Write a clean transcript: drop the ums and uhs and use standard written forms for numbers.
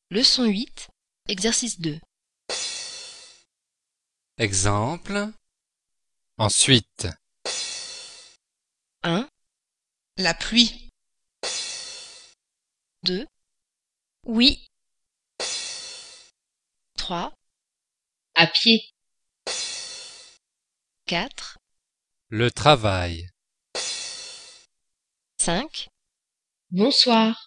Leçon 8, exercice 2. Exemple. Ensuite. 1, La pluie. 2, Oui, 3, à pied. 4, Le travail. 5, Bonsoir.